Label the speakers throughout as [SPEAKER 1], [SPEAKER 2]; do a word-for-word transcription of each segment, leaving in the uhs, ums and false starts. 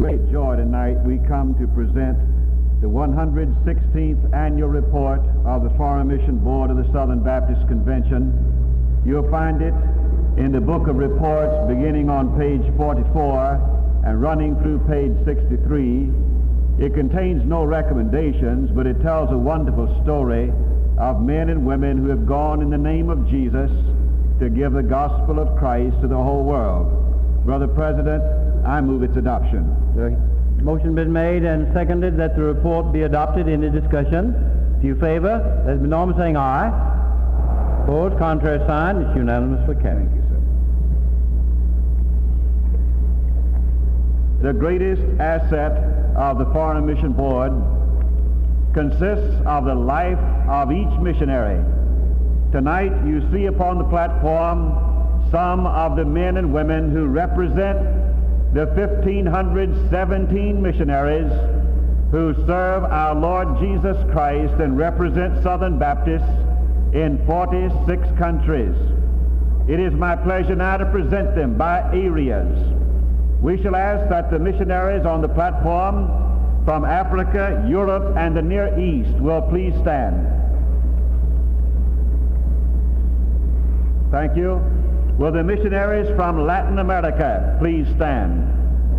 [SPEAKER 1] great joy tonight we come to present the one hundred sixteenth annual report of the Foreign Mission Board of the Southern Baptist Convention. You'll find it in the book of reports beginning on page forty-four and running through page sixty-three. It contains no recommendations, but it tells a wonderful story of men and women who have gone in the name of Jesus to give the gospel of Christ to the whole world. Brother President, I move its adoption.
[SPEAKER 2] The motion been made and seconded that the report be adopted in the discussion. If you favor, let it be known by saying aye. Opposed, contrary sign. It's unanimously carried.
[SPEAKER 1] Thank you, sir. The greatest asset of the Foreign Mission Board consists of the life of each missionary. Tonight you see upon the platform some of the men and women who represent the one thousand five hundred seventeen missionaries who serve our Lord Jesus Christ and represent Southern Baptists in forty-six countries. It is my pleasure now to present them by areas. We shall ask that the missionaries on the platform from Africa, Europe, and the Near East will please stand. Thank you. Will the missionaries from Latin America please stand?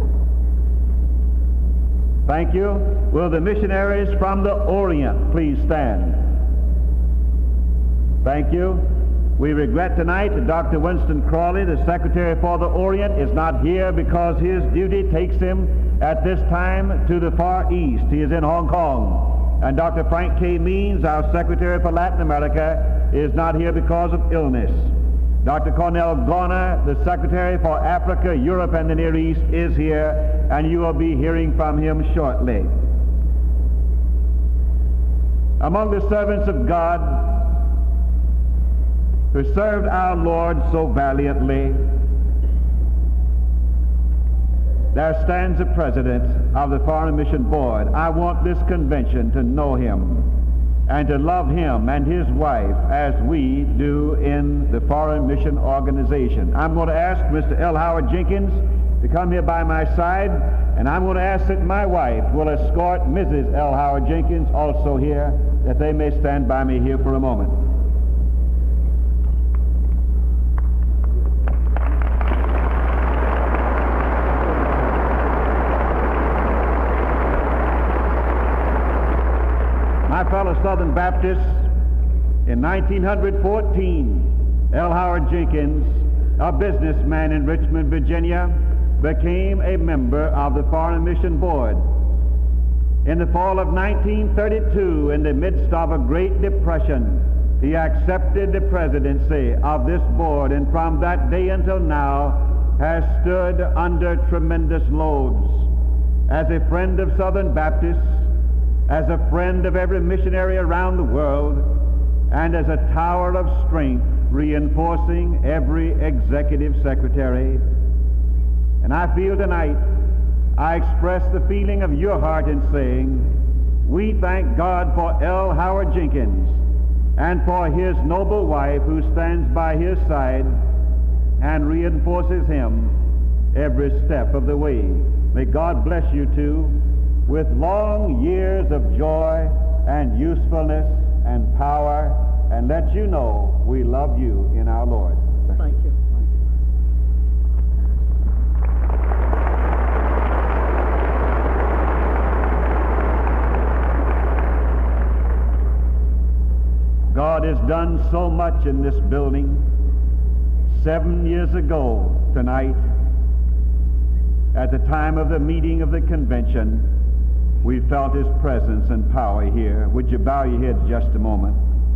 [SPEAKER 1] Thank you. Will the missionaries from the Orient please stand? Thank you. We regret tonight that Doctor Winston Crawley, the Secretary for the Orient, is not here because his duty takes him at this time to the Far East. He is in Hong Kong. And Doctor Frank K. Means, our Secretary for Latin America, is not here because of illness. Doctor Cornell Garner, the Secretary for Africa, Europe, and the Near East, is here, and you will be hearing from him shortly. Among the servants of God who served our Lord so valiantly, there stands the President of the Foreign Mission Board. I want this convention to know him and to love him and his wife as we do in the Foreign Mission Organization. I'm going to ask Mister L. Howard Jenkins to come here by my side, and I'm going to ask that my wife will escort Missus L. Howard Jenkins also here, that they may stand by me here for a moment. My fellow Southern Baptists, in nineteen fourteen, L. Howard Jenkins, a businessman in Richmond, Virginia, became a member of the Foreign Mission Board. In the fall of nineteen thirty-two, in the midst of a Great Depression, he accepted the presidency of this board, and from that day until now has stood under tremendous loads. As a friend of Southern Baptists, as a friend of every missionary around the world, and as a tower of strength reinforcing every executive secretary. And I feel tonight, I express the feeling of your heart in saying, we thank God for L. Howard Jenkins and for his noble wife who stands by his side and reinforces him every step of the way. May God bless you two with long years of joy and usefulness and power, and let you know we love you in our Lord.
[SPEAKER 2] Thank you.
[SPEAKER 1] God has done so much in this building. Seven years ago tonight, at the time of the meeting of the convention, we felt his presence and power here. Would you bow your heads just a moment?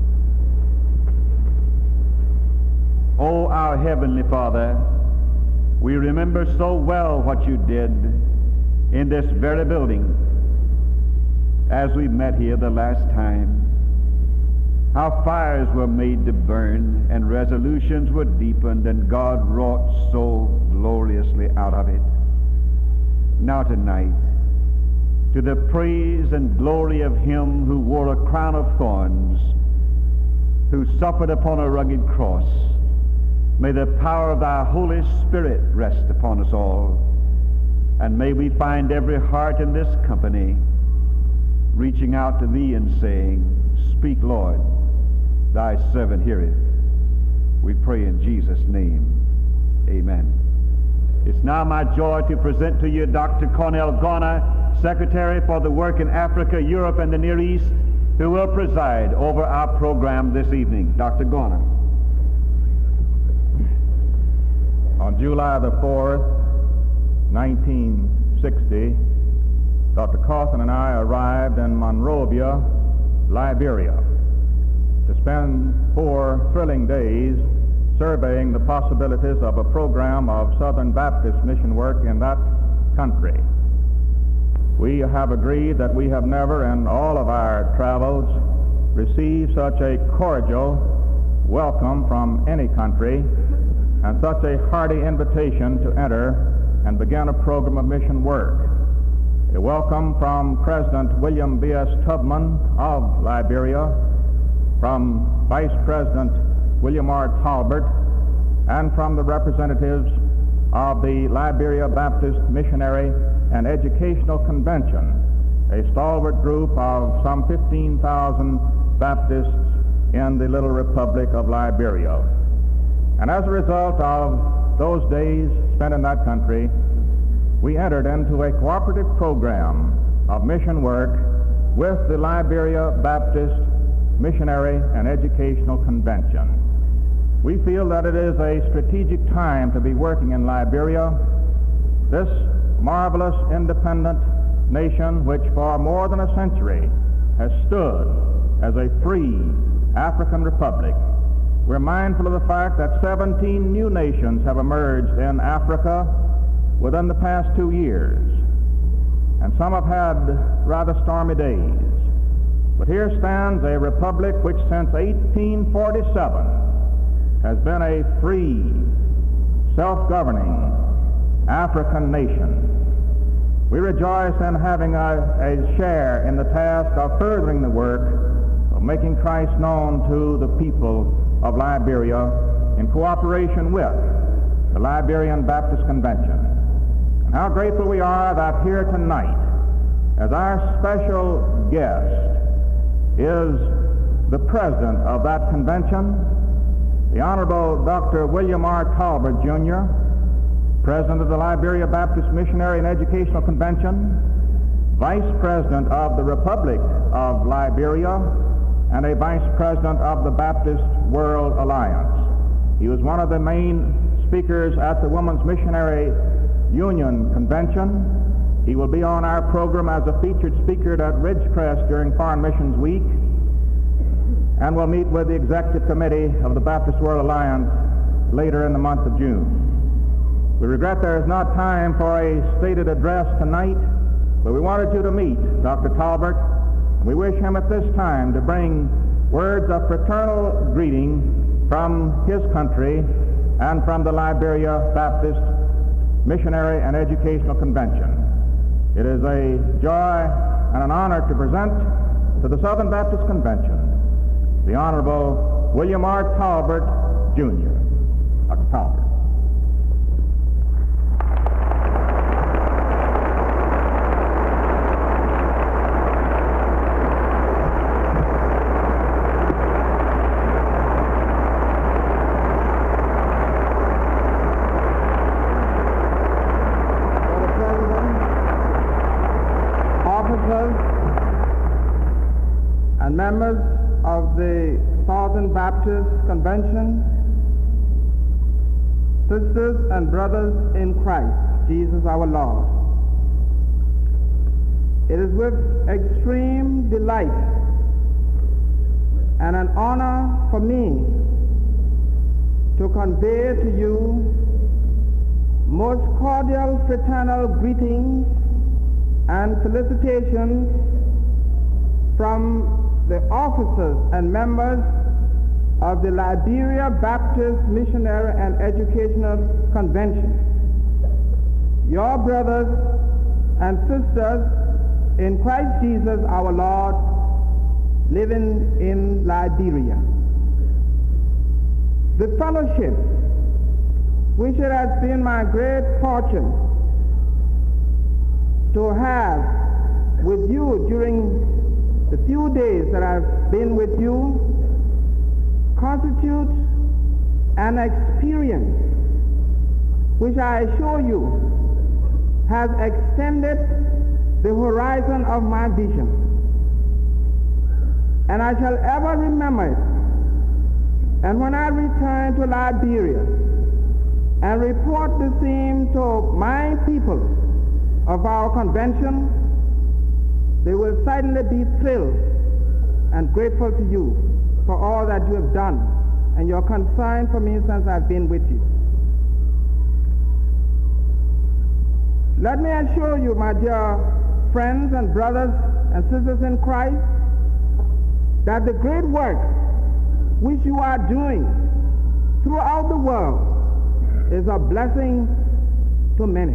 [SPEAKER 1] Oh, our Heavenly Father, we remember so well what you did in this very building as we met here the last time. How fires were made to burn and resolutions were deepened, and God wrought so gloriously out of it. Now tonight, to the praise and glory of him who wore a crown of thorns, who suffered upon a rugged cross, may the power of thy Holy Spirit rest upon us all, And may we find every heart in this company reaching out to thee and saying, Speak, Lord, thy servant heareth. We pray in Jesus' name. Amen. It's now my joy to present to you Doctor Cornell Garner, Secretary for the Work in Africa, Europe, and the Near East, who will preside over our program this evening. Doctor Garner.
[SPEAKER 3] On July the fourth, nineteen sixty, Doctor Carson and I arrived in Monrovia, Liberia, to spend four thrilling days surveying the possibilities of a program of Southern Baptist mission work in that country. We have agreed that we have never in all of our travels received such a cordial welcome from any country and such a hearty invitation to enter and begin a program of mission work. A welcome from President William B S Tubman of Liberia, from Vice President William R. Talbert, and from the representatives of the Liberia Baptist Missionary and Educational Convention, a stalwart group of some fifteen thousand Baptists in the little Republic of Liberia. And as a result of those days spent in that country, we entered into a cooperative program of mission work with the Liberia Baptist Missionary and Educational Convention. We feel that it is a strategic time to be working in Liberia, this marvelous independent nation which for more than a century has stood as a free African republic. We're mindful of the fact that seventeen new nations have emerged in Africa within the past two years, and some have had rather stormy days. But here stands a republic which since eighteen forty-seven has been a free, self-governing African nation. We rejoice in having a, a share in the task of furthering the work of making Christ known to the people of Liberia in cooperation with the Liberian Baptist Convention. And how grateful we are that here tonight, as our special guest, is the president of that convention, the Honorable Doctor William R. Talbert, Junior, President of the Liberia Baptist Missionary and Educational Convention, Vice President of the Republic of Liberia, and a Vice President of the Baptist World Alliance. He was one of the main speakers at the Women's Missionary Union Convention. He will be on our program as a featured speaker at Ridgecrest during Foreign Missions Week, and will meet with the Executive Committee of the Baptist World Alliance later in the month of June. We regret there is not time for a stated address tonight, but we wanted you to meet Doctor Talbert, and we wish him at this time to bring words of fraternal greeting from his country and from the Liberia Baptist Missionary and Educational Convention. It is a joy and an honor to present to the Southern Baptist Convention the Honorable William R. Talbert, Junior Doctor Talbert.
[SPEAKER 4] And members of the Southern Baptist Convention, sisters and brothers in Christ, Jesus our Lord. It is with extreme delight and an honor for me to convey to you most cordial fraternal greetings and felicitations from the officers and members of the Liberia Baptist Missionary and Educational Convention, your brothers and sisters in Christ Jesus our Lord, living in Liberia. The fellowship, which it has been my great fortune to have with you during the few days that I've been with you constitutes an experience which I assure you has extended the horizon of my vision. And I shall ever remember it. And when I return to Liberia and report the same to my people of our convention, they will certainly be thrilled and grateful to you for all that you have done and your concern for me since I've been with you. Let me assure you, my dear friends and brothers and sisters in Christ, that the great work which you are doing throughout the world is a blessing to many.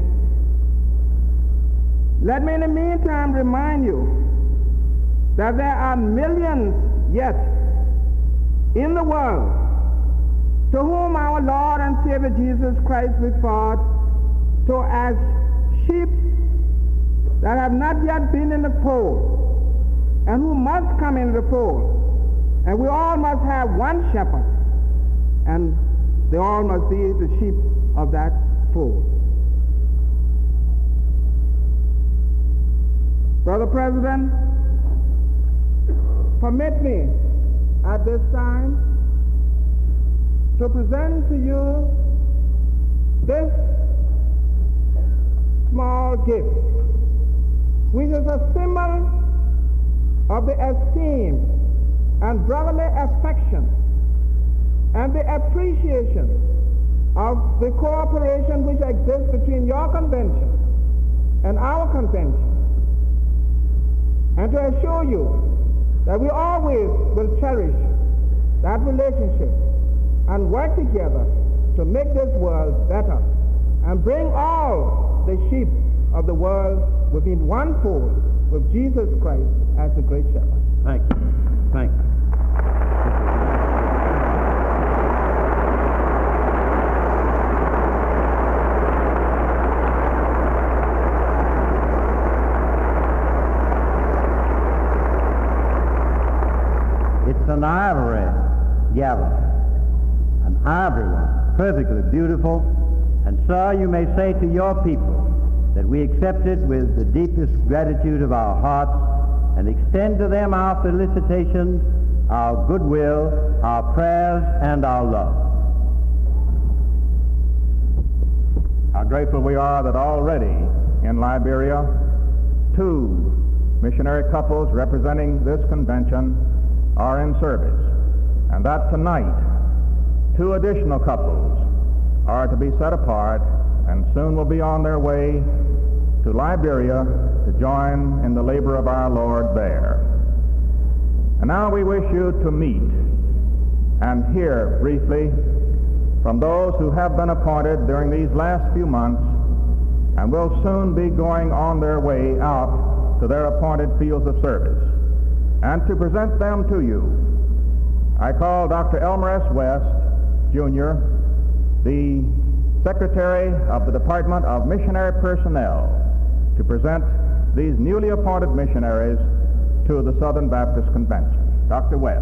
[SPEAKER 4] Let me in the meantime remind you that there are millions yet in the world to whom our Lord and Savior Jesus Christ referred to as sheep that have not yet been in the fold and who must come in the fold. And we all must have one shepherd, and they all must be the sheep of that fold. Brother President, permit me at this time to present to you this small gift, which is a symbol of the esteem and brotherly affection and the appreciation of the cooperation which exists between your convention and our convention, and to assure you that we always will cherish that relationship and work together to make this world better and bring all the sheep of the world within one fold with Jesus Christ as the great shepherd.
[SPEAKER 2] Thank you. Thank you. It's an ivory gavel, an ivory one, perfectly beautiful. And sir, you may say to your people that we accept it with the deepest gratitude of our hearts and extend to them our felicitations, our goodwill, our prayers, and our love.
[SPEAKER 3] How grateful we are that already in Liberia, two missionary couples representing this convention are in service, and that tonight two additional couples are to be set apart and soon will be on their way to Liberia to join in the labor of our Lord there. And now we wish you to meet and hear briefly from those who have been appointed during these last few months and will soon be going on their way out to their appointed fields of service. And to present them to you, I call Doctor Elmer S. West, Junior, the Secretary of the Department of Missionary Personnel, to present these newly appointed missionaries to the Southern Baptist Convention. Doctor West.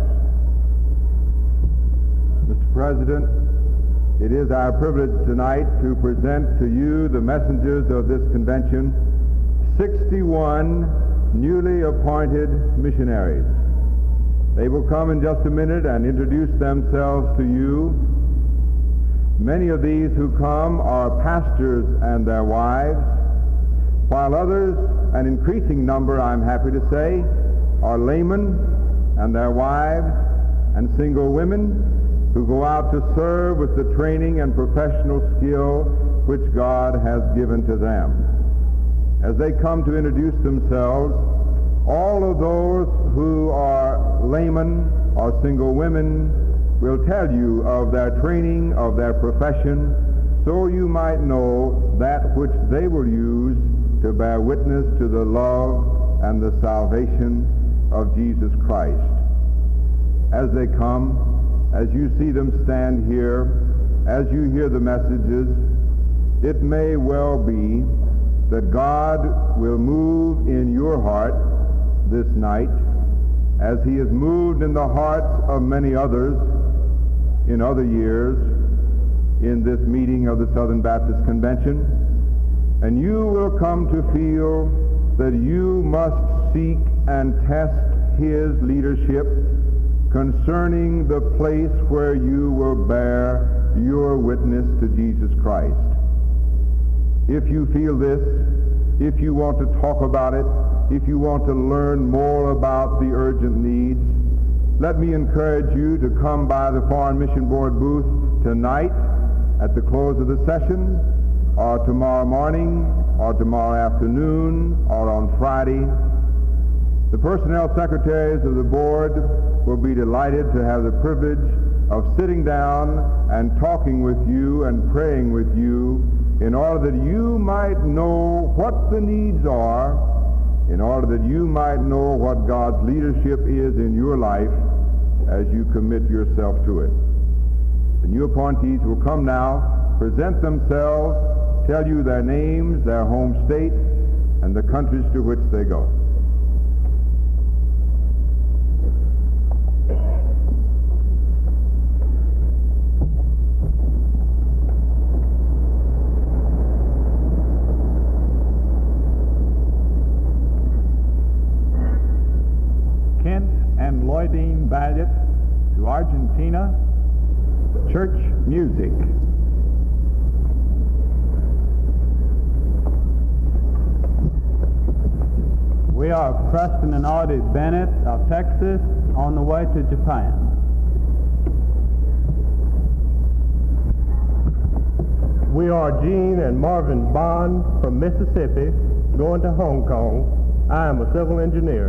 [SPEAKER 5] Mister President, it is our privilege tonight to present to you the messengers of this convention, sixty-one newly appointed missionaries. They will come in just a minute and introduce themselves to you. Many of these who come are pastors and their wives, while others, an increasing number, I'm happy to say, are laymen and their wives and single women who go out to serve with the training and professional skill which God has given to them. As they come to introduce themselves, all of those who are laymen or single women will tell you of their training, of their profession, so you might know that which they will use to bear witness to the love and the salvation of Jesus Christ. As they come, as you see them stand here, as you hear the messages, it may well be that God will move in your heart this night as he has moved in the hearts of many others in other years in this meeting of the Southern Baptist Convention, and you will come to feel that you must seek and test his leadership concerning the place where you will bear your witness to Jesus Christ. If you feel this, if you want to talk about it, if you want to learn more about the urgent needs, let me encourage you to come by the Foreign Mission Board booth tonight at the close of the session, or tomorrow morning, or tomorrow afternoon, or on Friday. The personnel secretaries of the board will be delighted to have the privilege of sitting down and talking with you and praying with you in order that you might know what the needs are, in order that you might know what God's leadership is in your life as you commit yourself to it. The new appointees will come now, present themselves, tell you their names, their home state, and the countries to which they go.
[SPEAKER 3] Kent and Lloydine Balliet to Argentina, church music. We are Preston and Audie Bennett of Texas on the way to Japan.
[SPEAKER 6] We are Gene and Marvin Bond from Mississippi going to Hong Kong. I am a civil engineer.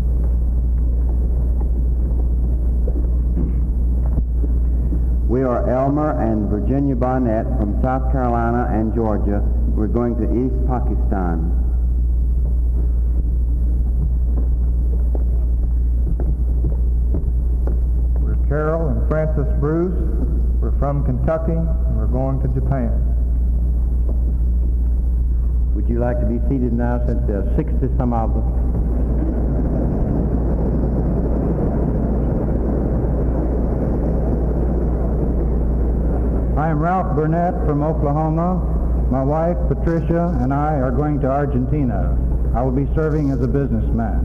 [SPEAKER 2] We are Elmer and Virginia Barnett from South Carolina and Georgia. We're going to East Pakistan.
[SPEAKER 6] We're Carol and Francis Bruce. We're from Kentucky and we're going to Japan.
[SPEAKER 2] Would you like to be seated now, since there are sixty some of them?
[SPEAKER 7] I am Ralph Burnett from Oklahoma. My wife, Patricia, and I are going to Argentina. I will be serving as a businessman.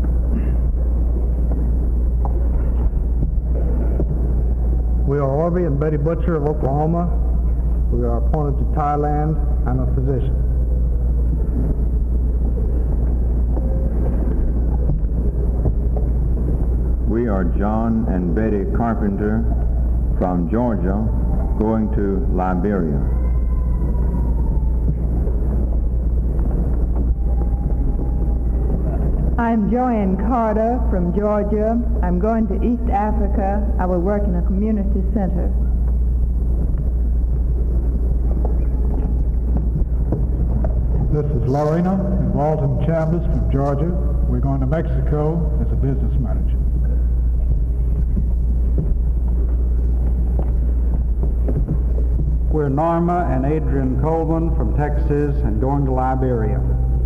[SPEAKER 6] We are Orby and Betty Butcher of Oklahoma. We are appointed to Thailand. I'm a physician.
[SPEAKER 5] We are John and Betty Carpenter from Georgia, going to Liberia.
[SPEAKER 8] I'm Joanne Carter from Georgia. I'm going to East Africa. I will work in a community center.
[SPEAKER 6] This is Lorena and Walton Chambers from Georgia. We're going to Mexico as a business manager.
[SPEAKER 7] We're Norma and Adrian Coleman from Texas and going to Liberia.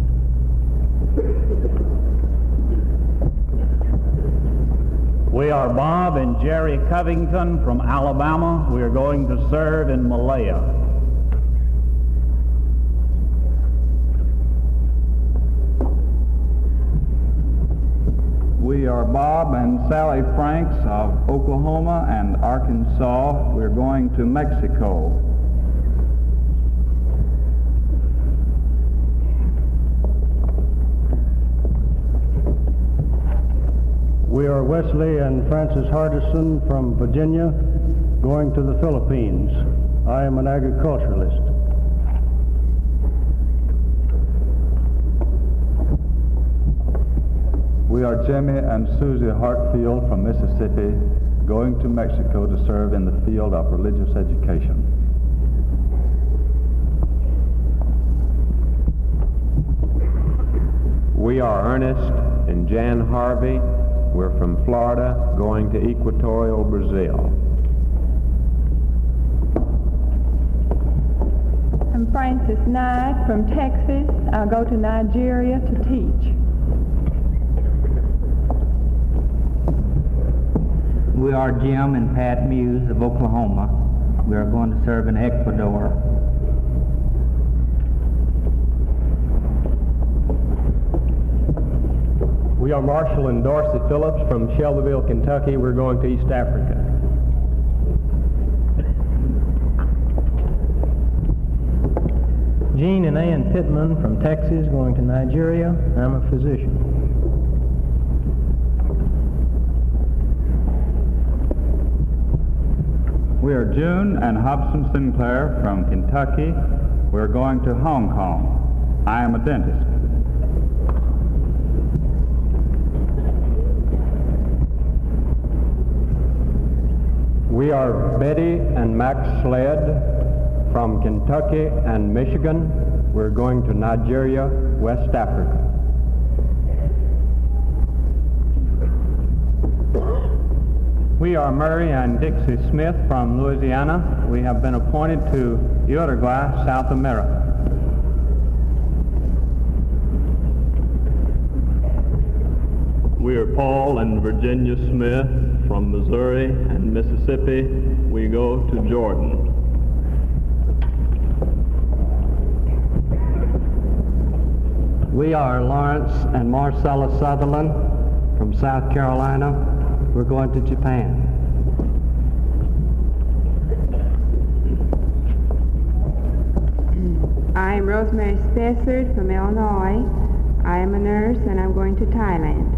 [SPEAKER 9] We are Bob and Jerry Covington from Alabama. We are going to serve in Malaya.
[SPEAKER 7] We are Bob and Sally Franks of Oklahoma and Arkansas. We're going to Mexico.
[SPEAKER 6] We are Wesley and Francis Hardison from Virginia, going to the Philippines. I am an agriculturalist.
[SPEAKER 10] We are Jimmy and Susie Hartfield from Mississippi, going to Mexico to serve in the field of religious education.
[SPEAKER 11] We are Ernest and Jan Harvey. We're from Florida, going to Equatorial Brazil.
[SPEAKER 8] I'm am Frances Knight from Texas. I'll go to Nigeria to teach.
[SPEAKER 12] We are Jim and Pat Muse of Oklahoma. We are going to serve in Ecuador.
[SPEAKER 13] We are Marshall and Dorsey Phillips from Shelbyville, Kentucky. We're going to East Africa.
[SPEAKER 14] Gene and Ann Pittman from Texas, going to Nigeria. I'm a physician.
[SPEAKER 10] We are June and Hobson Sinclair from Kentucky. We're going to Hong Kong. I am a dentist.
[SPEAKER 13] We are Betty and Max Sled from Kentucky and Michigan. We're going to Nigeria, West Africa.
[SPEAKER 9] We are Murray and Dixie Smith from Louisiana. We have been appointed to Uruguay, South America.
[SPEAKER 15] We are Paul and Virginia Smith from Missouri and Mississippi. We go to Jordan.
[SPEAKER 16] We are Lawrence and Marcella Sutherland from South Carolina. We're going to Japan.
[SPEAKER 17] I am Rosemary Spessard from Illinois. I am a nurse and I'm going to Thailand.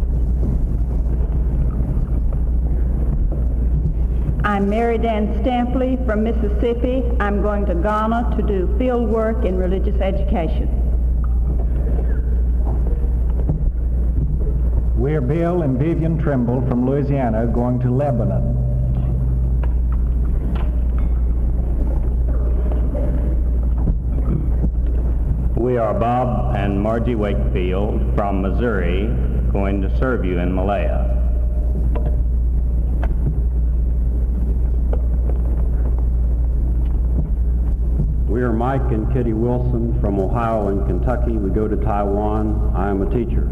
[SPEAKER 8] I'm Mary Dan Stampley from Mississippi. I'm going to Ghana to do field work in religious education.
[SPEAKER 18] We're Bill and Vivian Trimble from Louisiana, going to Lebanon.
[SPEAKER 9] We are Bob and Margie Wakefield from Missouri, going to serve you in Malaya.
[SPEAKER 19] We are Mike and Kitty Wilson from Ohio and Kentucky. We go to Taiwan. I am a teacher.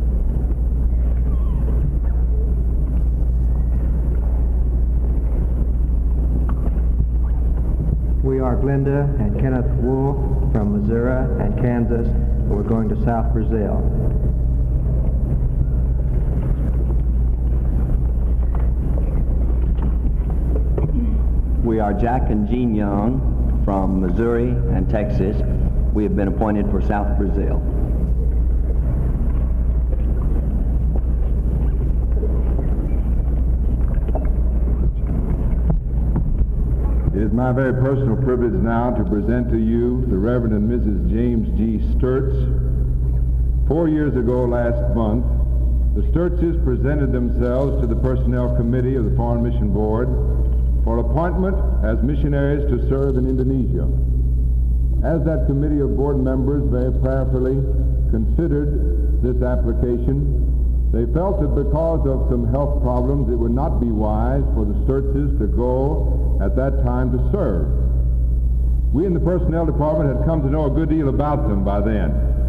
[SPEAKER 12] We are Glenda and Kenneth Wolf from Missouri and Kansas. We're going to South Brazil.
[SPEAKER 20] We are Jack and Jean Young from Missouri and Texas. We have been appointed for South Brazil.
[SPEAKER 5] It is my very personal privilege now to present to you the Reverend and Missus James G. Sturts. Four years ago last month, the Sturtses presented themselves to the Personnel Committee of the Foreign Mission Board for appointment as missionaries to serve in Indonesia. As that committee of board members very prayerfully considered this application, they felt that because of some health problems, it would not be wise for the Sturtses to go at that time to serve. We in the personnel department had come to know a good deal about them by then.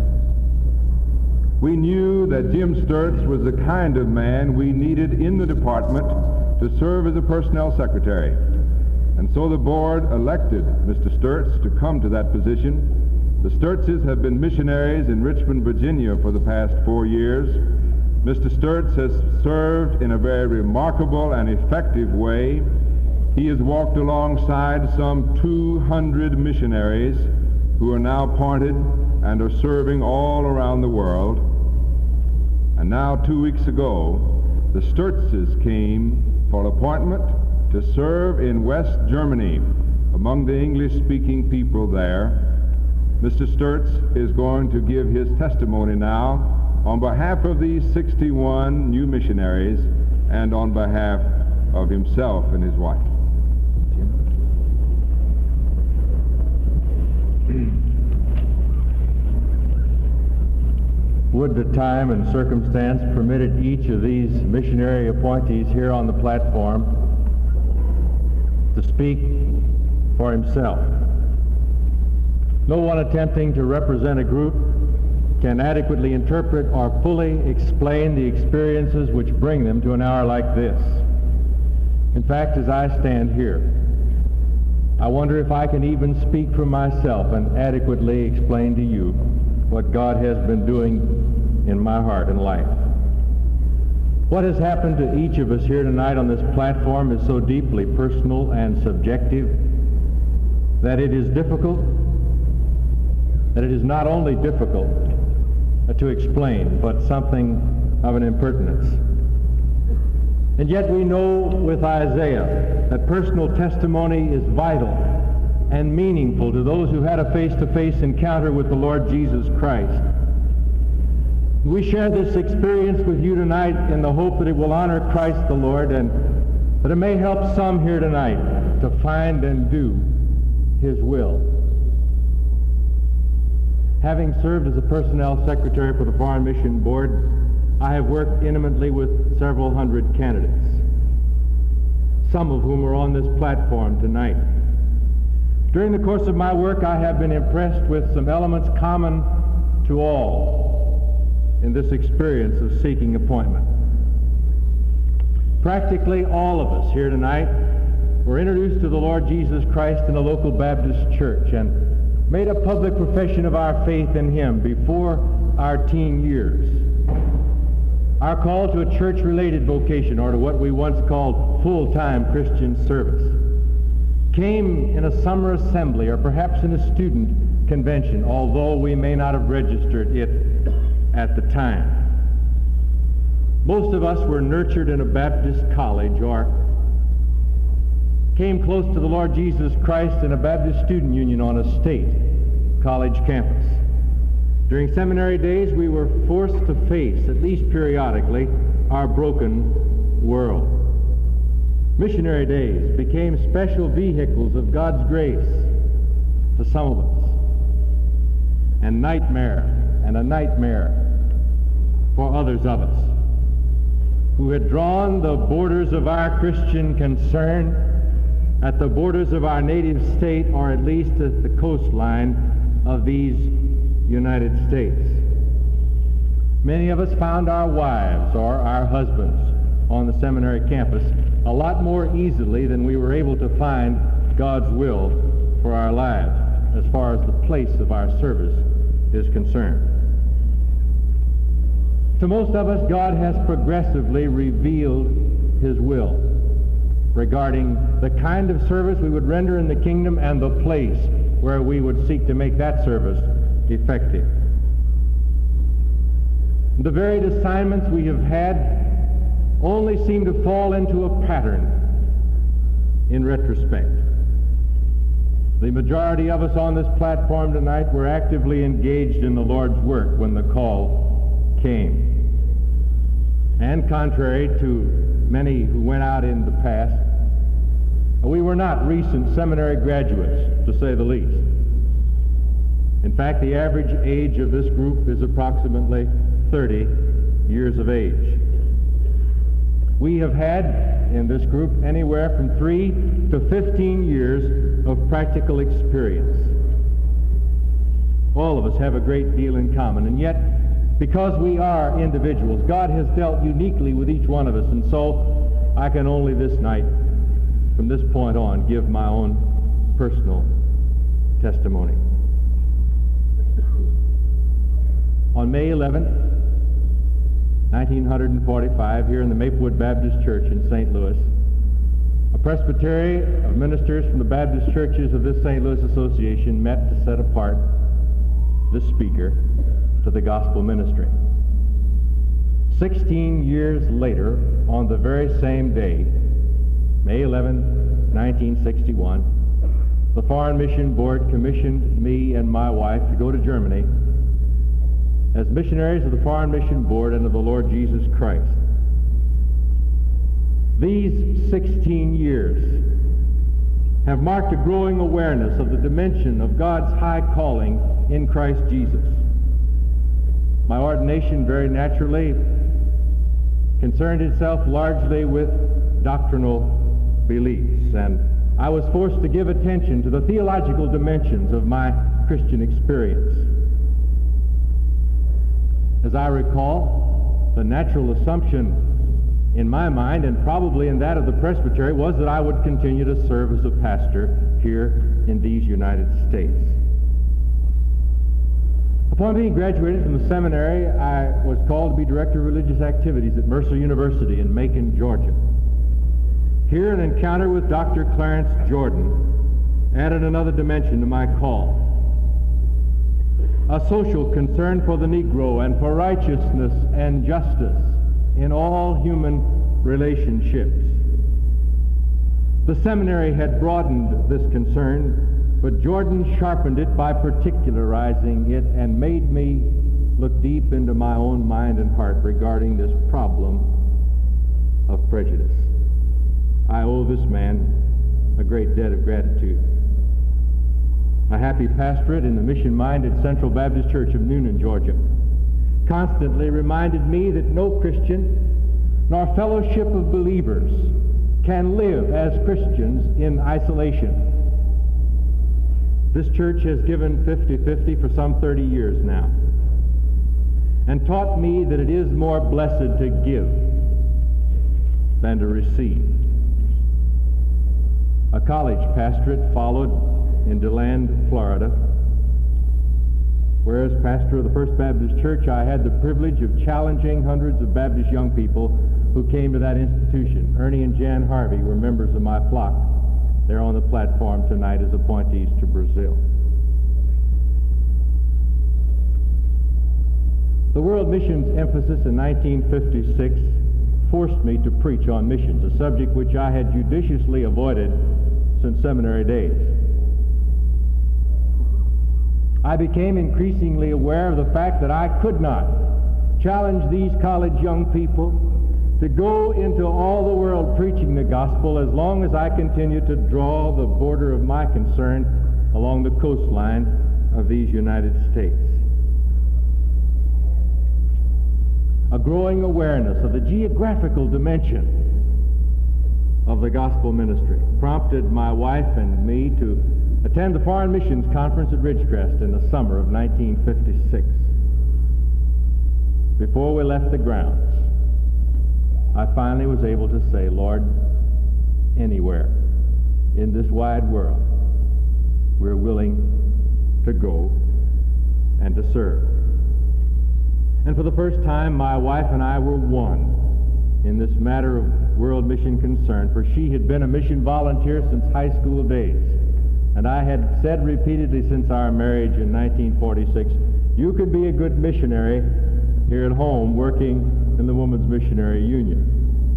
[SPEAKER 5] We knew that Jim Sturts was the kind of man we needed in the department to serve as a personnel secretary. And so the board elected Mister Sturts to come to that position. The Sturtses have been missionaries in Richmond, Virginia for the past four years. Mister Sturts has served in a very remarkable and effective way. He has walked alongside some two hundred missionaries who are now appointed and are serving all around the world. And now, two weeks ago, the Sturtses came for appointment to serve in West Germany among the English-speaking people there. Mister Sturts is going to give his testimony now on behalf of these sixty-one new missionaries and on behalf of himself and his wife.
[SPEAKER 10] Would the time and circumstance permitted each of these missionary appointees here on the platform to speak for himself?
[SPEAKER 21] No one attempting to represent a group can adequately interpret or fully explain the experiences which bring them to an hour like this. In fact, as I stand here, I wonder if I can even speak for myself and adequately explain to you what God has been doing in my heart and life. What has happened to each of us here tonight on this platform is so deeply personal and subjective that it is difficult, that it is not only difficult to explain, but something of an impertinence. And yet we know with Isaiah that personal testimony is vital and meaningful to those who had a face-to-face encounter with the Lord Jesus Christ. We share this experience with you tonight in the hope that it will honor Christ the Lord and that it may help some here tonight to find and do His will. Having served as a personnel secretary for the Foreign Mission Board, I have worked intimately with several hundred candidates, some of whom are on this platform tonight. During the course of my work, I have been impressed with some elements common to all in this experience of seeking appointment. Practically all of us here tonight were introduced to the Lord Jesus Christ in a local Baptist church and made a public profession of our faith in Him before our teen years. Our call to a church-related vocation, or to what we once called full-time Christian service, came in a summer assembly or perhaps in a student convention, although we may not have registered it at the time. Most of us were nurtured in a Baptist college or came close to the Lord Jesus Christ in a Baptist student union on a state college campus. During seminary days, we were forced to face, at least periodically, our broken world. Missionary days became special vehicles of God's grace to some of us, and nightmare and a nightmare for others of us who had drawn the borders of our Christian concern at the borders of our native state, or at least at the coastline of these United States. Many of us found our wives or our husbands on the seminary campus a lot more easily than we were able to find God's will for our lives as far as the place of our service is concerned. To most of us, God has progressively revealed His will regarding the kind of service we would render in the kingdom and the place where we would seek to make that service effective. The varied assignments we have had only seem to fall into a pattern in retrospect. The majority of us on this platform tonight were actively engaged in the Lord's work when the call came. And contrary to many who went out in the past, we were not recent seminary graduates, to say the least. In fact, the average age of this group is approximately thirty years of age. We have had in this group anywhere from three to fifteen years of practical experience. All of us have a great deal in common, and yet, because we are individuals, God has dealt uniquely with each one of us, and so I can only this night, from this point on, give my own personal testimony. On May eleventh, nineteen forty-five, here in the Maplewood Baptist Church in Saint Louis, a presbytery of ministers from the Baptist churches of this Saint Louis Association met to set apart this speaker to the gospel ministry. Sixteen years later, on the very same day, May eleventh, nineteen sixty-one, the Foreign Mission Board commissioned me and my wife to go to Germany as missionaries of the Foreign Mission Board and of the Lord Jesus Christ. These sixteen years have marked a growing awareness of the dimension of God's high calling in Christ Jesus. My ordination very naturally concerned itself largely with doctrinal beliefs, and I was forced to give attention to the theological dimensions of my Christian experience. As I recall, the natural assumption in my mind, and probably in that of the presbytery, was that I would continue to serve as a pastor here in these United States. Upon being graduated from the seminary, I was called to be director of religious activities at Mercer University in Macon, Georgia. Here, an encounter with Doctor Clarence Jordan added another dimension to my call. A social concern for the Negro and for righteousness and justice in all human relationships. The seminary had broadened this concern, but Jordan sharpened it by particularizing it and made me look deep into my own mind and heart regarding this problem of prejudice. I owe this man a great debt of gratitude. A happy pastorate in the mission-minded Central Baptist Church of Newnan, Georgia, constantly reminded me that no Christian nor fellowship of believers can live as Christians in isolation. This church has given fifty-fifty for some thirty years now and taught me that it is more blessed to give than to receive. A college pastorate followed in DeLand, Florida. Whereas pastor of the First Baptist Church, I had the privilege of challenging hundreds of Baptist young people who came to that institution. Ernie and Jan Harvey were members of my flock. They're on the platform tonight as appointees to Brazil. The World Missions emphasis in nineteen fifty-six forced me to preach on missions, a subject which I had judiciously avoided since seminary days. I became increasingly aware of the fact that I could not challenge these college young people to go into all the world preaching the gospel as long as I continued to draw the border of my concern along the coastline of these United States. A growing awareness of the geographical dimension of the gospel ministry prompted my wife and me to attend the Foreign Missions Conference at Ridgecrest in the summer of nineteen fifty-six. Before we left the grounds, I finally was able to say, Lord, anywhere in this wide world, we're willing to go and to serve. And for the first time, my wife and I were one in this matter of world mission concern, for she had been a mission volunteer since high school days. And I had said repeatedly since our marriage in nineteen forty-six, you could be a good missionary here at home working in the Women's Missionary Union.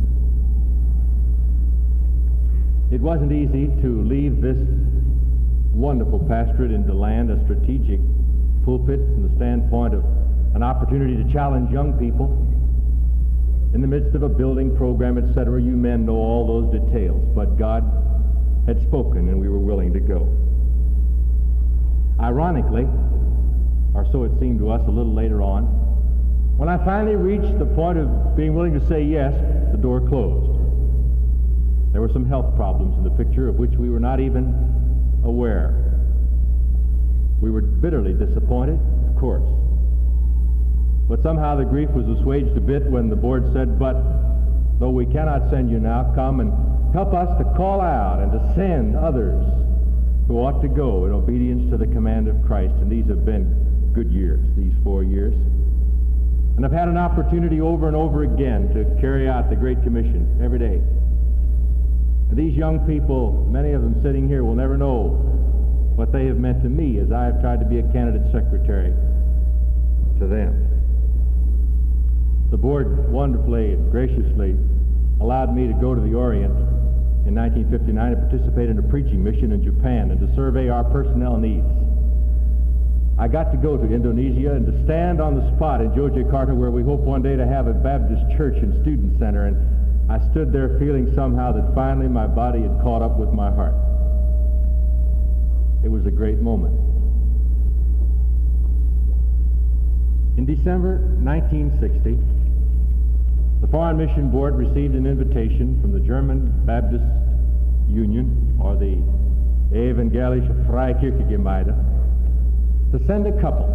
[SPEAKER 21] It wasn't easy to leave this wonderful pastorate in DeLand, a strategic pulpit from the standpoint of an opportunity to challenge young people in the midst of a building program, et cetera. You men know all those details, but God had spoken and we were willing to go. Ironically, or so it seemed to us a little later on, when I finally reached the point of being willing to say yes, the door closed. There were some health problems in the picture of which we were not even aware. We were bitterly disappointed, of course. But somehow the grief was assuaged a bit when the board said, but though we cannot send you now, come and help us to call out and to send others who ought to go in obedience to the command of Christ. And these have been good years, these four years. And I've had an opportunity over and over again to carry out the Great Commission every day. And these young people, many of them sitting here, will never know what they have meant to me as I have tried to be a candidate secretary to them. The board wonderfully and graciously allowed me to go to the Orient in nineteen fifty-nine and participate in a preaching mission in Japan and to survey our personnel needs. I got to go to Indonesia and to stand on the spot in Yogyakarta where we hope one day to have a Baptist church and student center, and I stood there feeling somehow that finally my body had caught up with my heart. It was a great moment. In December nineteen sixty, the Foreign Mission Board received an invitation from the German Baptist Union, or the Evangelische Freikirchengemeinde, to send a couple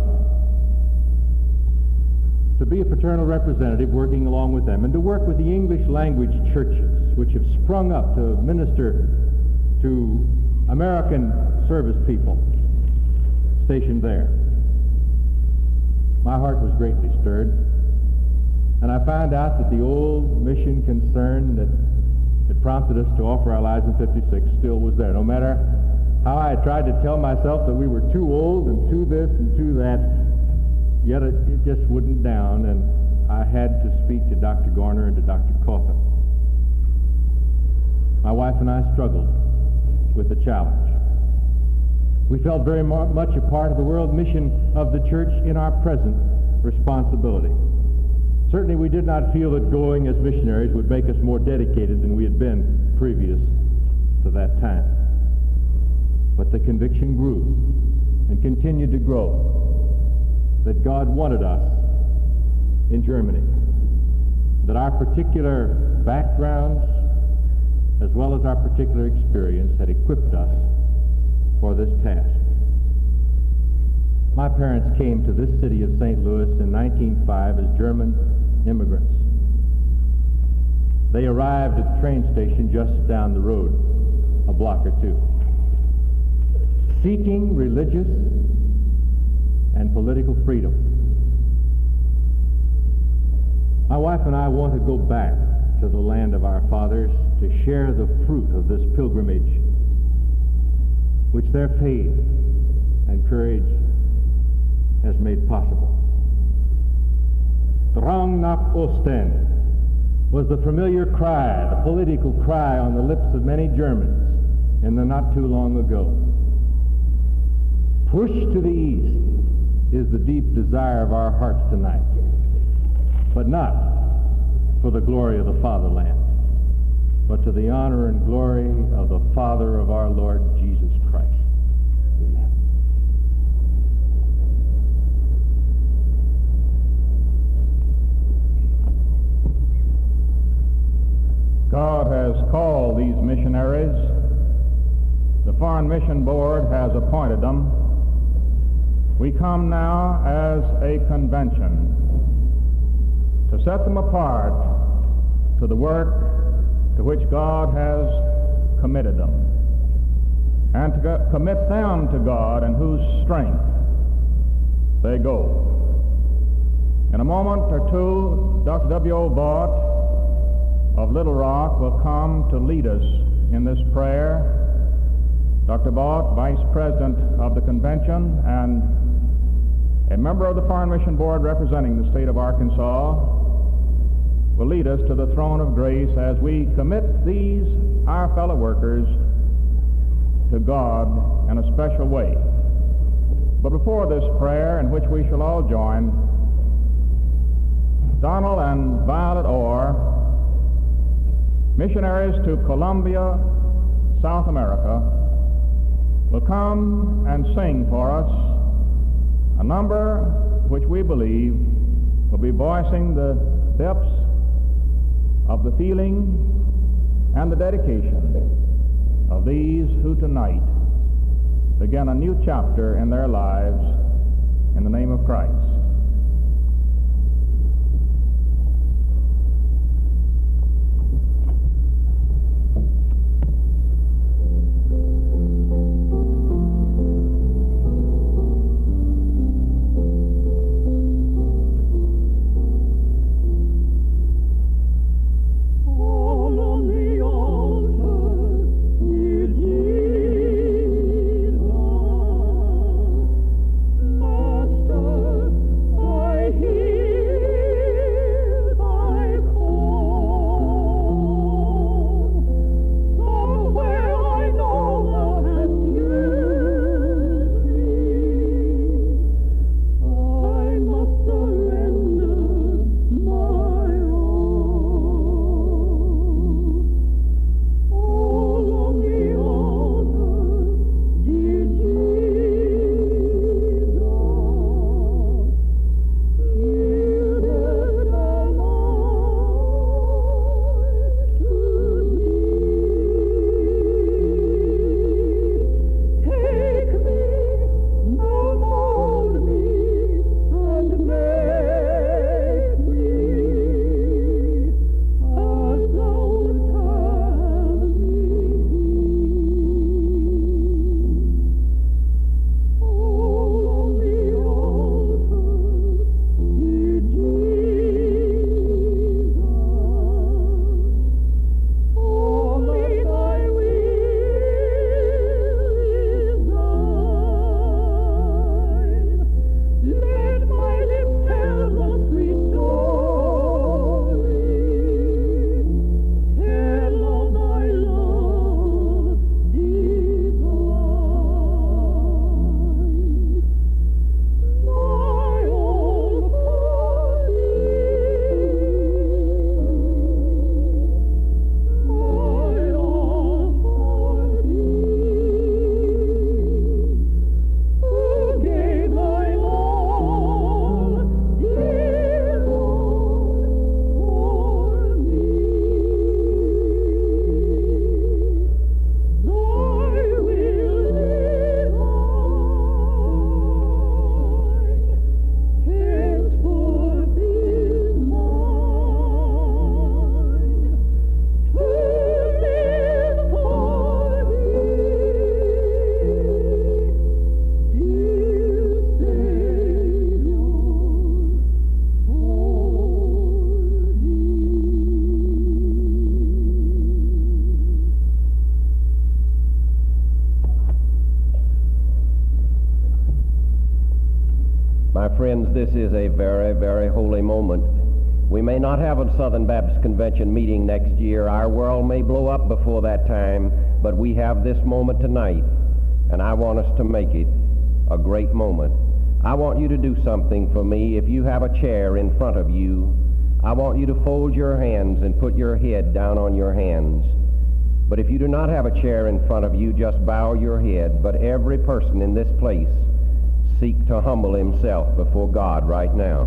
[SPEAKER 21] to be a fraternal representative working along with them, and to work with the English language churches which have sprung up to minister to American service people stationed there. My heart was greatly stirred, and I found out that the old mission concern that had prompted us to offer our lives in fifty-six still was there. No matter how I tried to tell myself that we were too old and too this and too that, yet it, it just wouldn't down, and I had to speak to Doctor Garner and to Doctor Coffin. My wife and I struggled with the challenge. We felt very much a part of the world mission of the church in our present responsibility. Certainly we did not feel that going as missionaries would make us more dedicated than we had been previous to that time. But the conviction grew and continued to grow that God wanted us in Germany, that our particular backgrounds as well as our particular experience had equipped us for this task. My parents came to this city of Saint Louis in nineteen oh five as German immigrants. They arrived at the train station just down the road, a block or two, seeking religious and political freedom. My wife and I want to go back to the land of our fathers to share the fruit of this pilgrimage which their faith and courage has made possible. Drang nach Osten was the familiar cry, the political cry on the lips of many Germans in the not too long ago. Push to the east is the deep desire of our hearts tonight, but not for the glory of the fatherland, but to the honor and glory of the Father of our Lord Jesus Christ. Amen.
[SPEAKER 3] God has called these missionaries. The Foreign Mission Board has appointed them. We come now as a convention to set them apart to the work to which God has committed them, and to co- commit them to God in whose strength they go. In a moment or two, Doctor W O. Vaught of Little Rock will come to lead us in this prayer. Doctor Vaught, Vice President of the Convention and a member of the Foreign Mission Board representing the state of Arkansas, will lead us to the throne of grace as we commit these, our fellow workers, to God in a special way. But before this prayer, in which we shall all join, Donald and Violet Orr, missionaries to Colombia, South America, will come and sing for us a number which we believe will be voicing the depths of the feeling and the dedication of these who tonight begin a new chapter in their lives in the name of Christ.
[SPEAKER 1] Master, friends, this is a very, very holy moment. We may not have a Southern Baptist Convention meeting next year. Our world may blow up before that time, but we have this moment tonight, and I want us to make it a great moment. I want you to do something for me. If you have a chair in front of you, I want you to fold your hands and put your head down on your hands. But if you do not have a chair in front of you, just bow your head. But every person in this place seek to humble himself before God right now.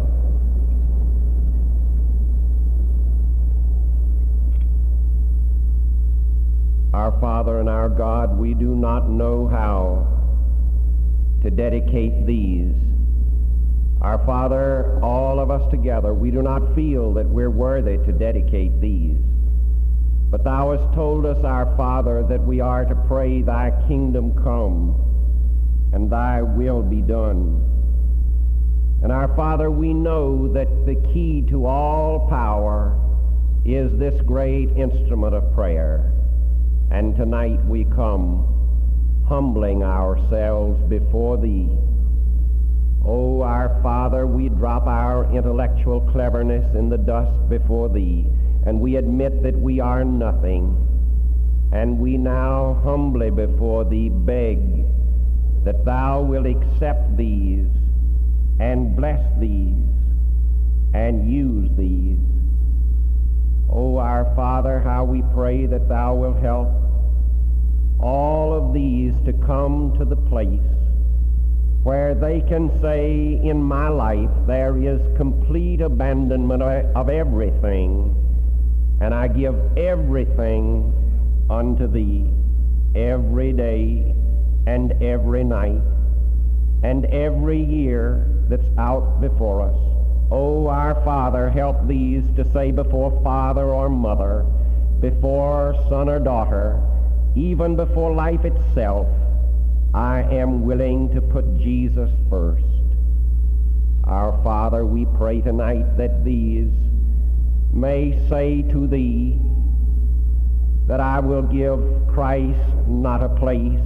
[SPEAKER 1] Our Father and our God, we do not know how to dedicate these. Our Father, all of us together, we do not feel that we're worthy to dedicate these. But Thou hast told us, our Father, that we are to pray, Thy kingdom come and Thy will be done. And our Father, we know that the key to all power is this great instrument of prayer. And tonight we come humbling ourselves before Thee. Oh, our Father, we drop our intellectual cleverness in the dust before Thee, and we admit that we are nothing. And we now humbly before Thee beg that Thou wilt accept these and bless these and use these. Oh, our Father, how we pray that Thou wilt help all of these to come to the place where they can say, in my life there is complete abandonment of everything, and I give everything unto Thee every day and every night and every year that's out before us. Oh, our Father, help these to say before father or mother, before son or daughter, even before life itself, I am willing to put Jesus first. Our Father, we pray tonight that these may say to Thee that I will give Christ not a place,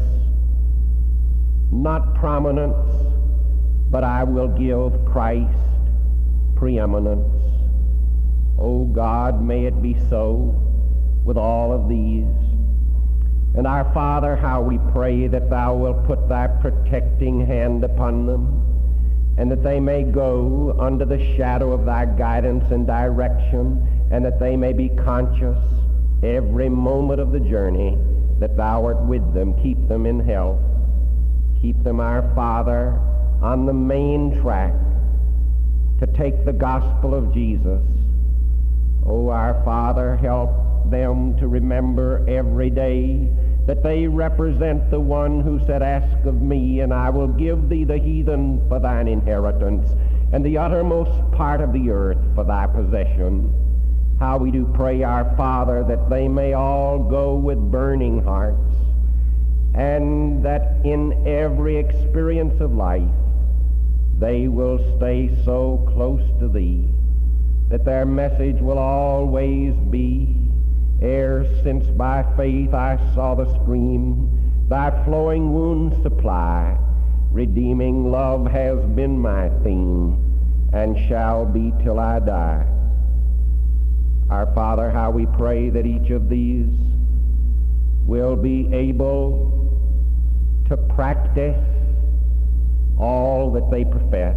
[SPEAKER 1] not prominence, but I will give Christ preeminence. Oh God, may it be so with all of these. And our Father, how we pray that Thou wilt put Thy protecting hand upon them, and that they may go under the shadow of Thy guidance and direction, and that they may be conscious every moment of the journey that Thou art with them. Keep them in health. Keep them, our Father, on the main track to take the gospel of Jesus. Oh, our Father, help them to remember every day that they represent the one who said, ask of me, and I will give thee the heathen for thine inheritance, and the uttermost part of the earth for thy possession. How we do pray, our Father, that they may all go with burning hearts, and that in every experience of life they will stay so close to Thee that their message will always be, ere since by faith I saw the stream, Thy flowing wounds supply, redeeming love has been my theme, and shall be till I die. Our Father, how we pray that each of these will be able to practice all that they profess.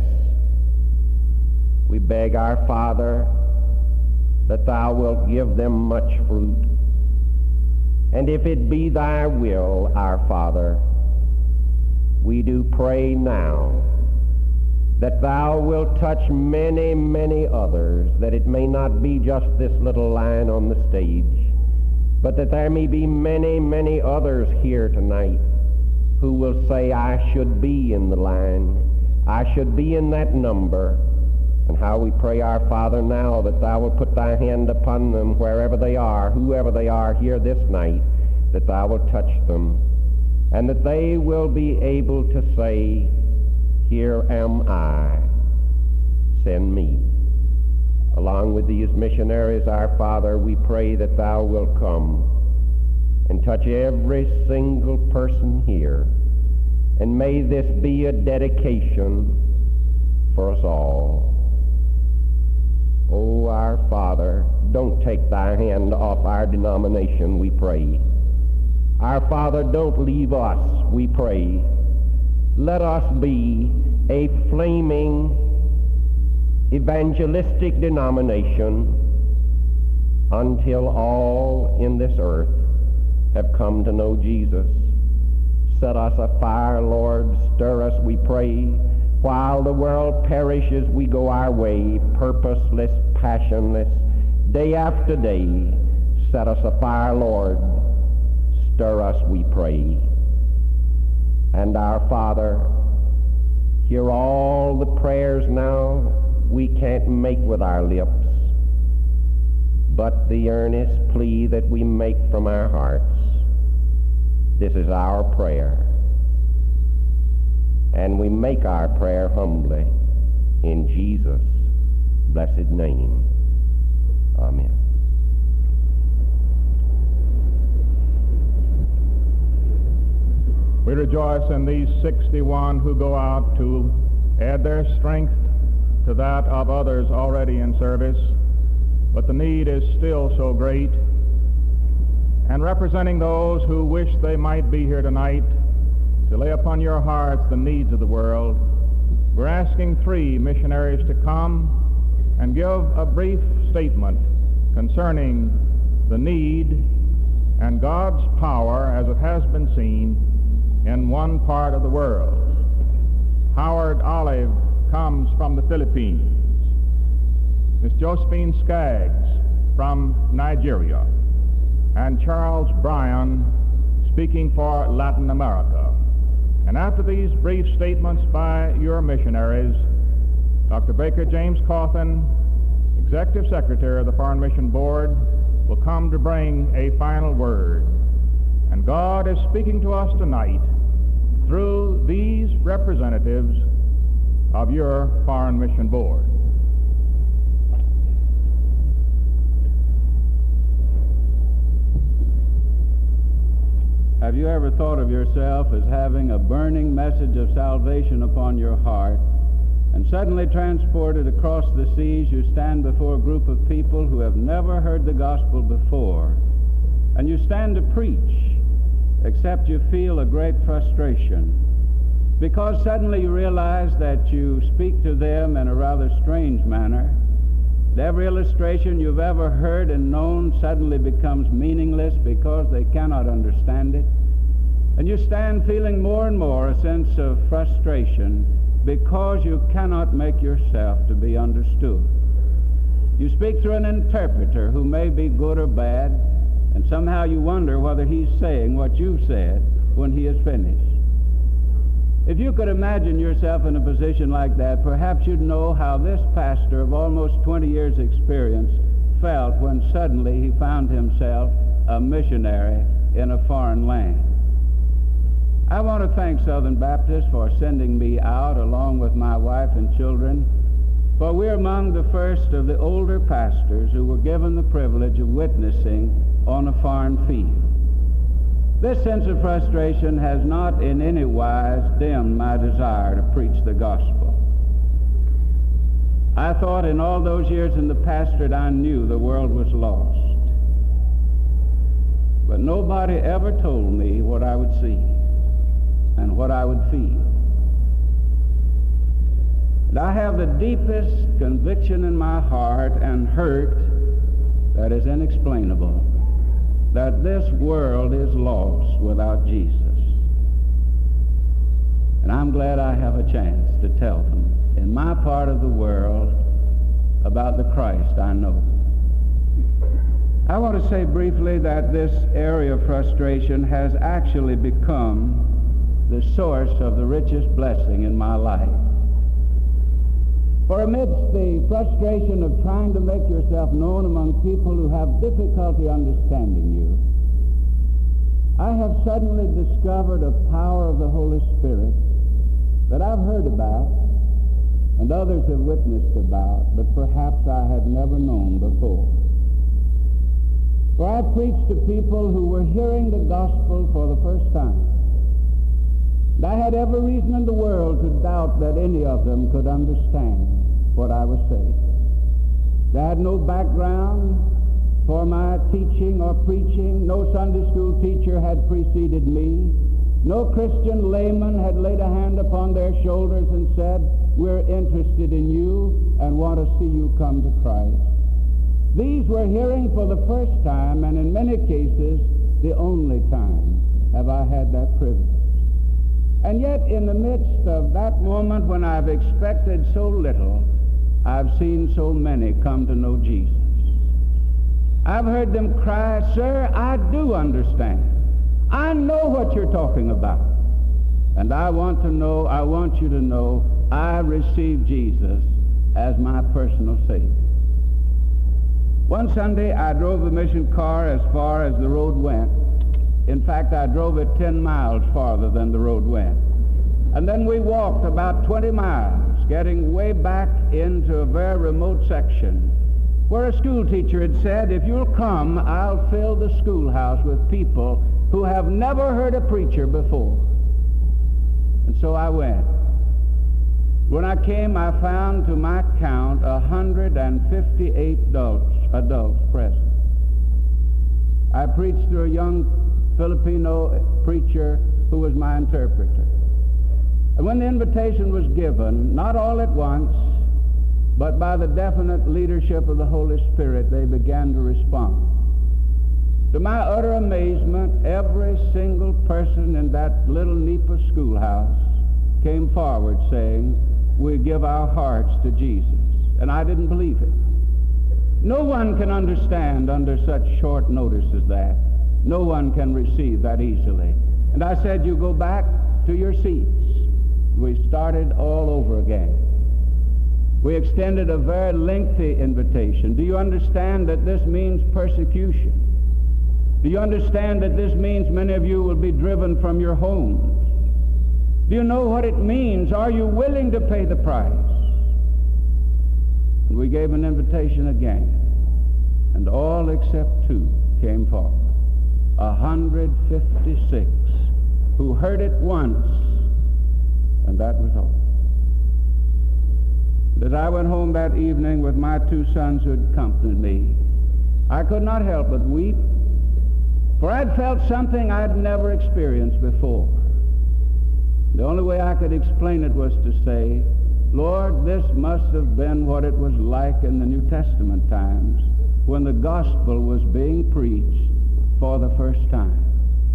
[SPEAKER 1] We beg, our Father, that Thou wilt give them much fruit. And if it be Thy will, our Father, we do pray now that Thou wilt touch many, many others, that it may not be just this little line on the stage, but that there may be many, many others here tonight who will say, I should be in the line, I should be in that number. And how we pray, our Father, now that Thou wilt put Thy hand upon them wherever they are, whoever they are here this night, that Thou wilt touch them, and that they will be able to say, here am I, send me. Along with these missionaries, our Father, we pray that Thou wilt come and touch every single person here, and may this be a dedication for us all. Oh, our Father, don't take thy hand off our denomination, we pray. Our Father, don't leave us, we pray. Let us be a flaming evangelistic denomination until all in this earth have come to know Jesus. Set us afire, Lord, stir us, we pray. While the world perishes, we go our way, purposeless, passionless, day after day. Set us afire, Lord, stir us, we pray. And our Father, hear all the prayers now we can't make with our lips, but the earnest plea that we make from our hearts. This is our prayer. And we make our prayer humbly in Jesus' blessed name. Amen.
[SPEAKER 3] We rejoice in these sixty-one who go out to add their strength to that of others already in service, but the need is still so great. And representing those who wish they might be here tonight to lay upon your hearts the needs of the world, we're asking three missionaries to come and give a brief statement concerning the need and God's power as it has been seen in one part of the world. Howard Olive comes from the Philippines. Miss Josephine Skaggs from Nigeria. And Charles Bryan speaking for Latin America. And after these brief statements by your missionaries, Doctor Baker James Cawthon, Executive Secretary of the Foreign Mission Board, will come to bring a final word. And God is speaking to us tonight through these representatives of your Foreign Mission Board.
[SPEAKER 4] Have you ever thought of yourself as having a burning message of salvation upon your heart, and suddenly transported across the seas, you stand before a group of people who have never heard the gospel before, and you stand to preach, except you feel a great frustration, because suddenly you realize that you speak to them in a rather strange manner. Every illustration you've ever heard and known suddenly becomes meaningless because they cannot understand it. And you stand feeling more and more a sense of frustration because you cannot make yourself to be understood. You speak through an interpreter who may be good or bad, and somehow you wonder whether he's saying what you've said when he is finished. If you could imagine yourself in a position like that, perhaps you'd know how this pastor of almost twenty years' experience felt when suddenly he found himself a missionary in a foreign land. I want to thank Southern Baptist for sending me out along with my wife and children, for we're among the first of the older pastors who were given the privilege of witnessing on a foreign field. This sense of frustration has not in any wise dimmed my desire to preach the gospel. I thought in all those years in the pastorate I knew the world was lost. But nobody ever told me what I would see and what I would feel. And I have the deepest conviction in my heart and hurt that is inexplainable, that this world is lost without Jesus. And I'm glad I have a chance to tell them in my part of the world about the Christ I know. I want to say briefly that this area of frustration has actually become the source of the richest blessing in my life. For amidst the frustration of trying to make yourself known among people who have difficulty understanding you, I have suddenly discovered a power of the Holy Spirit that I've heard about and others have witnessed about, but perhaps I had never known before. For I preached to people who were hearing the gospel for the first time. And I had every reason in the world to doubt that any of them could understand what I was saying. They had no background for my teaching or preaching. No Sunday school teacher had preceded me. No Christian layman had laid a hand upon their shoulders and said, we're interested in you and want to see you come to Christ. These were hearing for the first time, and in many cases, the only time have I had that privilege. And yet, in the midst of that moment when I've expected so little, I've seen so many come to know Jesus. I've heard them cry, sir, I do understand. I know what you're talking about. And I want to know, I want you to know, I received Jesus as my personal Savior. One Sunday, I drove a mission car as far as the road went. In fact, I drove it ten miles farther than the road went. And then we walked about twenty miles, getting way back into a very remote section where a school teacher had said, if you'll come, I'll fill the schoolhouse with people who have never heard a preacher before. And so I went. When I came, I found, to my count, one hundred fifty-eight adults, adults present. I preached to a young Filipino preacher who was my interpreter. And when the invitation was given, not all at once, but by the definite leadership of the Holy Spirit, they began to respond. To my utter amazement, every single person in that little Nipa schoolhouse came forward saying, we give our hearts to Jesus. And I didn't believe it. No one can understand under such short notice as that. No one can receive that easily. And I said, you go back to your seats. We started all over again. We extended a very lengthy invitation. Do you understand that this means persecution? Do you understand that this means many of you will be driven from your homes? Do you know what it means? Are you willing to pay the price? And we gave an invitation again, and all except two came forward. one hundred fifty-six who heard it once, and that was all. As I went home that evening with my two sons who had accompanied me, I could not help but weep, for I'd felt something I'd never experienced before. The only way I could explain it was to say, Lord, this must have been what it was like in the New Testament times when the gospel was being preached for the first time.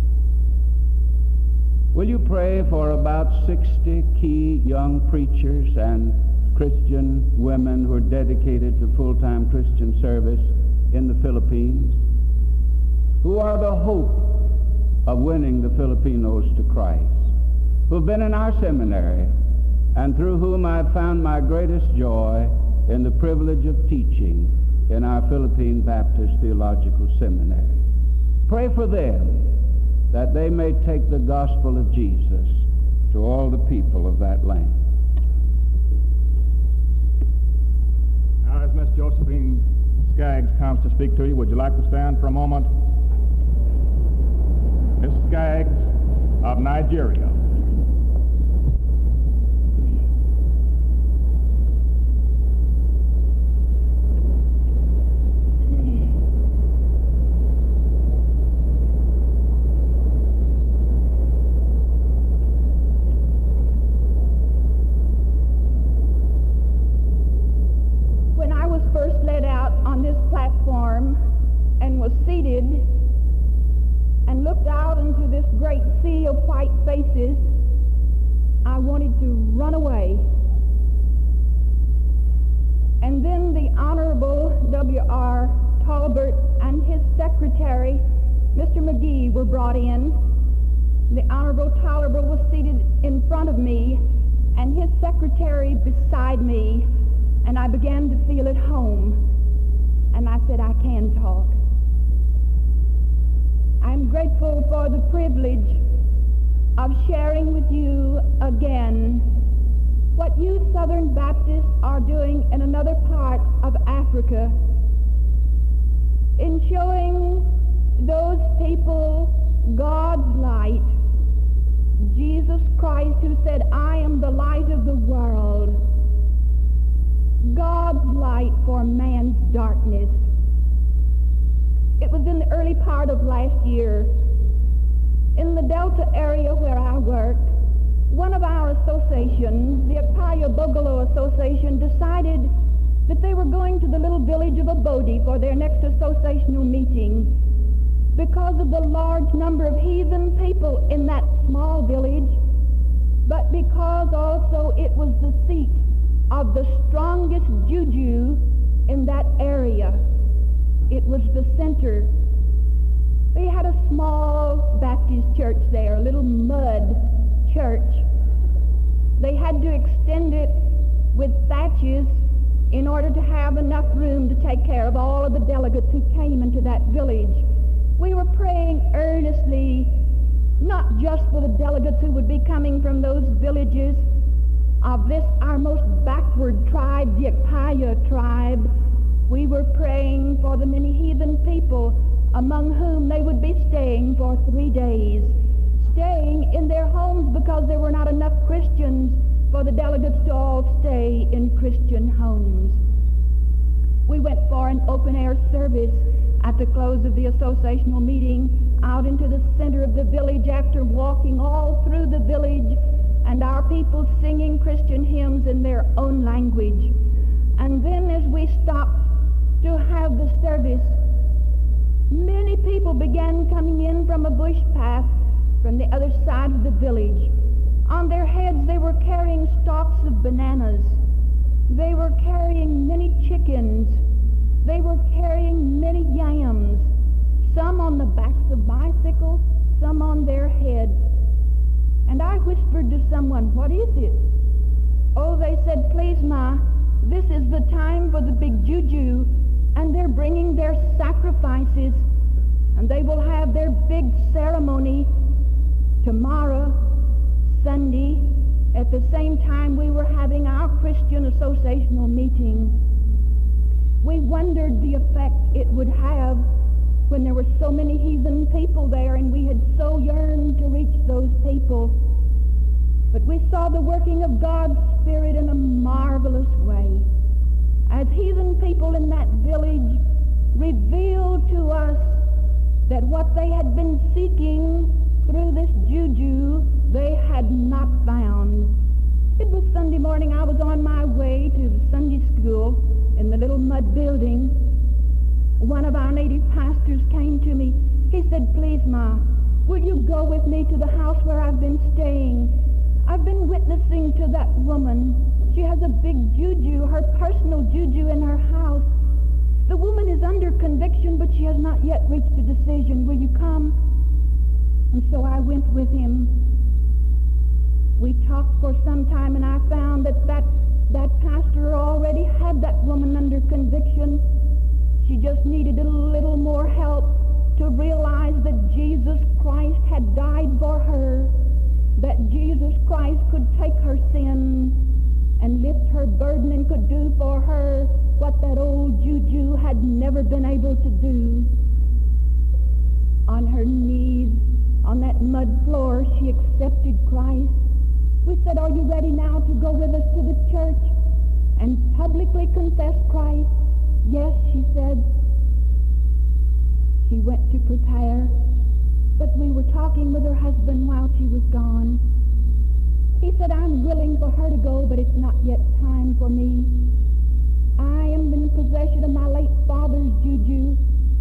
[SPEAKER 4] Will you pray for about sixty key young preachers and Christian women who are dedicated to full-time Christian service in the Philippines, who are the hope of winning the Filipinos to Christ, who have been in our seminary, and through whom I have found my greatest joy in the privilege of teaching in our Philippine Baptist Theological Seminary. Pray for them that they may take the gospel of Jesus to all the people of that land.
[SPEAKER 3] Now, as Miss Josephine Skaggs comes to speak to you, would you like to stand for a moment? Miss Skaggs of Nigeria.
[SPEAKER 8] And was seated and looked out into this great sea of white faces, I wanted to run away. And then the Honorable W R Talbert and his secretary, Mister McGee, were brought in. The Honorable Talbert was seated in front of me and his secretary beside me, and I began to feel at home. And I said, I can talk. I'm grateful for the privilege of sharing with you again what you Southern Baptists are doing in another part of Africa in showing those people God's light Jesus Christ, who said, I am the light of the world, God's light for man's darkness. It was in the early part of last year, in the Delta area where I work, one of our associations, the Akpaya Bogolo Association, decided that they were going to the little village of Abodi for their next associational meeting because of the large number of heathen people in that small village, but because also it was the seat of the strongest juju in that area. It was the center. They had a small Baptist church there, a little mud church. They had to extend it with thatches in order to have enough room to take care of all of the delegates who came into that village. We were praying earnestly, not just for the delegates who would be coming from those villages of this, our most backward tribe, the Akpaya tribe. We were praying for the many heathen people among whom they would be staying for three days, staying in their homes because there were not enough Christians for the delegates to all stay in Christian homes. We went for an open-air service at the close of the associational meeting out into the center of the village after walking all through the village and our people singing Christian hymns in their own language. And then as we stopped to have the service, many people began coming in from a bush path from the other side of the village. On their heads they were carrying stalks of bananas. They were carrying many chickens. They were carrying many yams, some on the backs of bicycles, some on their heads. And I whispered to someone, what is it? Oh, they said, please, Ma, this is the time for the big juju, and they're bringing their sacrifices, and they will have their big ceremony tomorrow, Sunday, at the same time we were having our Christian associational meeting. We wondered the effect it would have when there were so many heathen people there and we had so yearned to reach those people. But we saw the working of God's Spirit in a marvelous way. As heathen people in that village revealed to us that what they had been seeking through this juju they had not found. It was Sunday morning. I was on my way to the Sunday school in the little mud building. One of our native pastors came to me. He said, please, Ma, will you go with me to the house where I've been staying? I've been witnessing to that woman. She has a big juju, her personal juju in her house. The woman is under conviction, but she has not yet reached a decision. Will you come? And so I went with him. We talked for some time, and I found that that, that pastor already had that woman under conviction. She just needed a little more help to realize that Jesus Christ had died for her, that Jesus Christ could take her sin and lift her burden and could do for her what that old juju had never been able to do. On her knees, on that mud floor, she accepted Christ. We said, are you ready now to go with us to the church and publicly confess Christ? Yes, she said. She went to prepare, but we were talking with her husband while she was gone. He said, I'm willing for her to go, but it's not yet time for me. I am in possession of my late father's juju.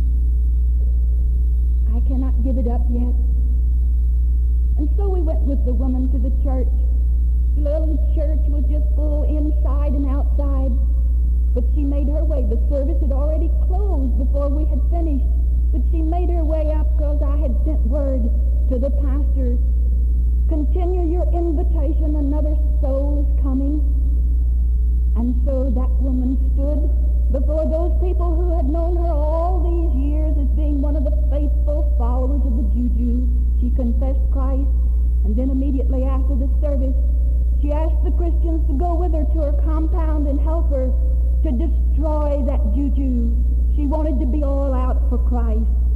[SPEAKER 8] I cannot give it up yet. And so we went with the woman to the church. The little church was just full inside and outside, but she made her way. The service had already closed before we had finished, but she made her way up because I had sent word to the pastor, continue your invitation, another soul is coming. And so that woman stood before those people who had known her all these years as being one of the faithful followers of the juju. She confessed Christ, and then immediately after the service, she asked the Christians to go with her to her compound and help her to destroy that juju. She wanted to be all out for Christ.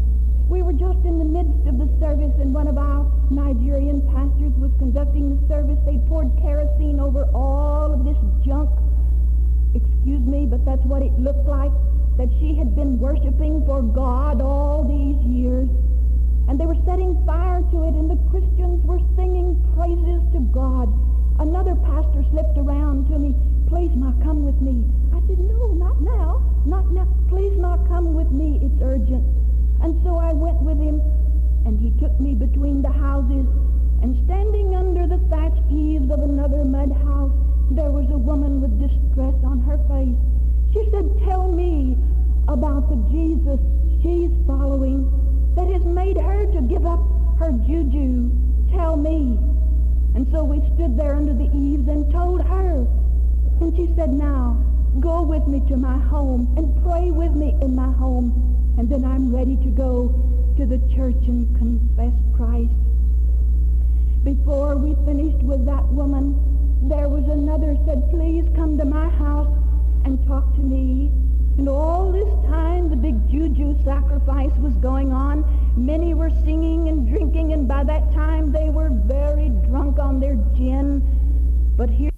[SPEAKER 8] We were just in the midst of the service, and one of our Nigerian pastors was conducting the service. They poured kerosene over all of this junk. Excuse me, but that's what it looked like, that she had been worshiping for God all these years. And they were setting fire to it, and the Christians were singing praises to God. Another pastor slipped around to me. Please, Ma, come with me. I said, no, not now, not now. Please, Ma, come with me. It's urgent. And so I went with him, and he took me between the houses, and standing under the thatched eaves of another mud house, there was a woman with distress on her face. She said, tell me about the Jesus she's following that has made her to give up her juju. Tell me. And so we stood there under the eaves and told her. And she said, now, go with me to my home and pray with me in my home, and then I'm ready to go to the church and confess Christ. Before we finished with that woman, there was another said, please come to my house and talk to me. And all this time the big juju sacrifice was going on. Many were singing and drinking, and by that time they were very drunk on their gin. But here